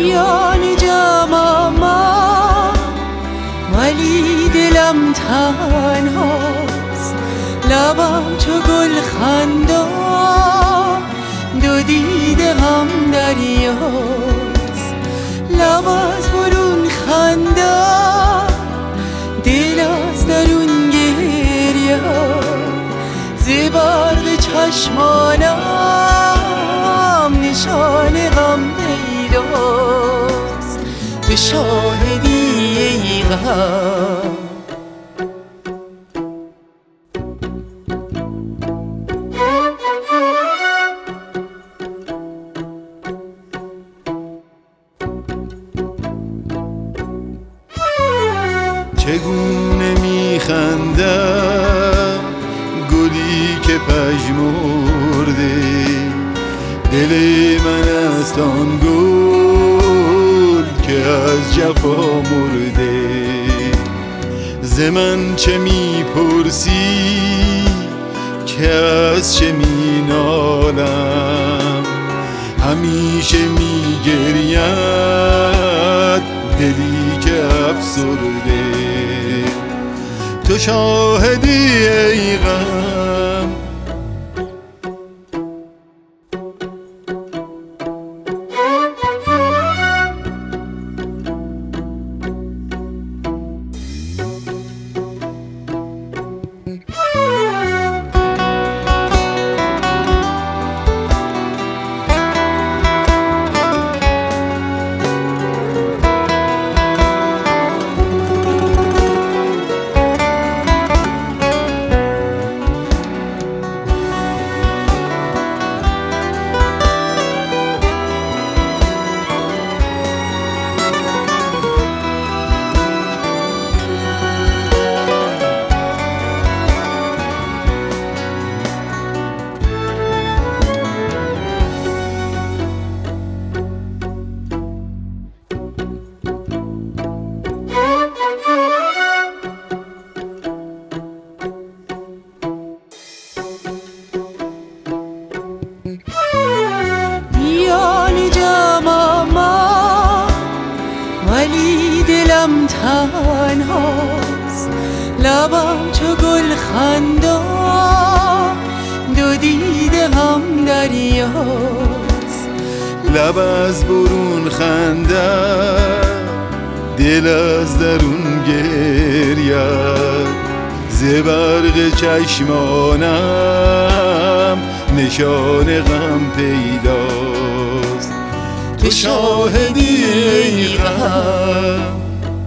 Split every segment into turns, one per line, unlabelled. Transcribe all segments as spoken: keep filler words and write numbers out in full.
میان جمعم ولی دلم تنهاست، لبم چو گل خندان دو دیده هم دریاست. لب از برون خندان دل از درون گریه، ز برق چشمانم نشان غم پیداست، به شاهدی ای غم.
چگونه میخندم گلی که پژمرده، دل من است آن گل که از جفا مرده. ز من چه میپرسی که از چه مینالم، همیشه میگرید دلی که افسرده. تو شاهدی ای غم،
میان جمعم ولی دلم تنهاست، لبم چو گل خندان دو دیده هم دریاست.
لب از برون خندد دل از درون گرید، ز برق چشمانم نشان غم پیداست. تو شاهدی ای غم،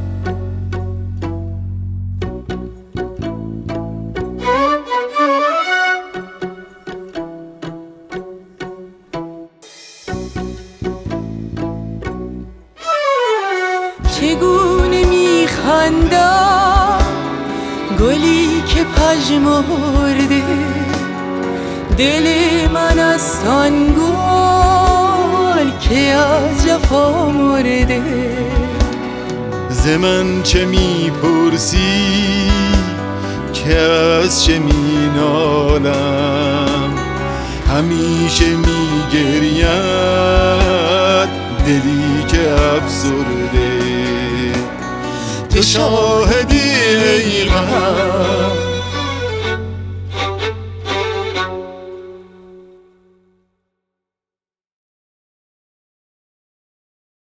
چگونه میخندم گلی که پژمرده، دل من است آن گل که از جفا مرده.
ز من چه میپرسی که از چه مینالم، همیشه میگرید دلی که افسرده. تو شاهدی ای غم،